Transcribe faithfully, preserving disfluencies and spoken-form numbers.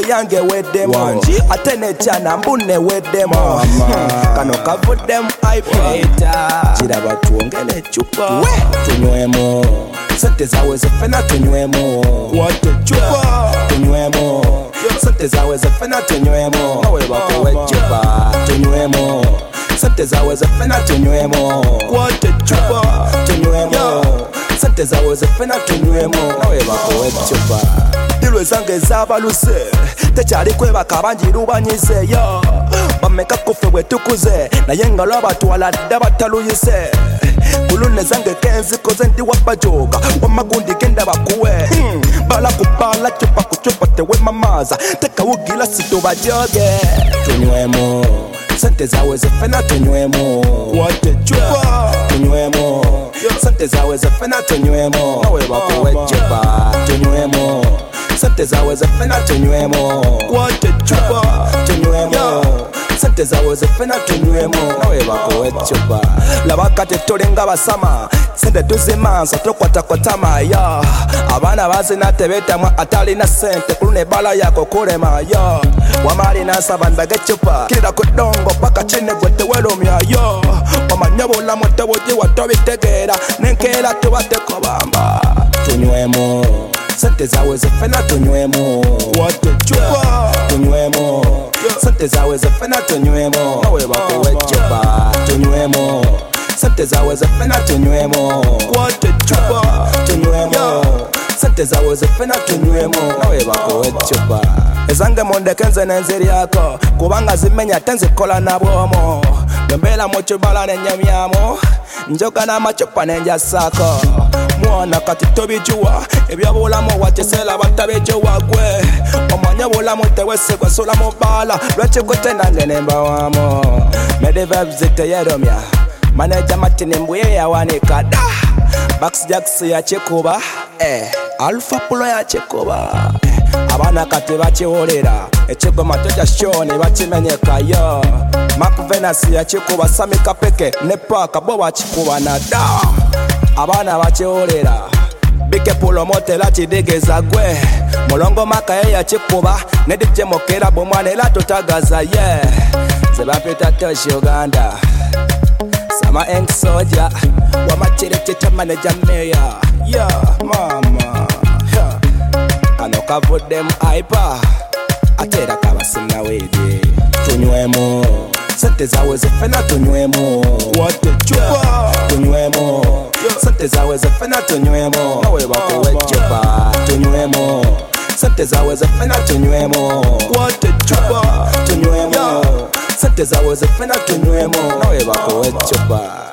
yange weddemo ate nekyana mbune weddemo kano kavuddemu iPad kiraba tuwongere ecupa tunywemo sente zaweze fena tunywemo wate ecupa tunywemo sente zaweze fena tunywemo nawe bakuwa ecupa tunywemo sente zaweze fena tunywemo wate ecupa tunywemo sente zaweze fena tunywemo nawe bakuwa ecupa dilwe zange zabaluse tekyali kwebaka bangi lubanyize yo bameka kufe bwe tukuze naye nga lwabatwala dda bataluyise kulune zange kenzikoze ndi wabajoga wamagundi genda bakuwe bala kubala cupa kucupa tewemamaza tekawugila situbajoge tunywemo sente zaweze fena tunywemo wate cupa tunywemo sente zaweze fena tunywemo nawe bakuwe cupa tunywemo sente zaweze fena tunywemo wate cupa tunywemo sente zaweze fena tunywemo nawe bakuwe cupa laba kati tulinga basama sente tuzimansa tukwatakotama yo abaana bazina tebetamwa atalina sente kulune bala yako kulema yo wamali nasaba ndage cupa kirira ku ddongo paka kine gwe tewelumya yo wamanya bulamu tewugiwa tobitegeera nenkeera tubatekobamba tunywemo sente zaweze fena tunywemo wate cupa tunywemo sente zaweze fena tunywemo nawe bakuwe cupa tunywemo sente zaweze fena tunywemo wate cupa tunywemo sente zaweze fena tunywemo nawe bakuwe cupa ezange mundeke nze nenziryako kubanga zimenya tenzikola nabwomo bwembeera mu kibala nenyamyamu njoga n'amacupa nenjasako mwana kati tobijuwa ebyobulamu wakiseera batabijuwa gwe omanye bulamu tewesigwa sula mu bbaala lwekikutte nange nembawamo medivebzi teyeromya maneja matini mbuye yawanika da Bax Jax yakikuba eh Alpha Pulo yakikuba eh, abaana kati bakiwulira ekigoma toja show ne bakimenyekayo Mark Venus yakikuba Sami Kapeke ne Paka bo bakikuba na da abaana bakiwulira Bike Pulo motela kidigeza gwe Mulongo Maka ye yakikuba ne D J Mokera bomwana era totagaza ye yeah. Zebapita Tosh Uganda Sama Eng Soja Wamachiriti cha manager mayor yeah mama yeah. Kano kavuddemu iPad atera kabasina wede tunywemo sente zaweze fena tunywemo wate cupa tunywemo sente zaweze fena tunywemo nawe bakuwe cupa tunywemo sente zaweze fena tunywemo wate cupa tunywemo sente zaweze fena tunywemo nawe bakuwe cupa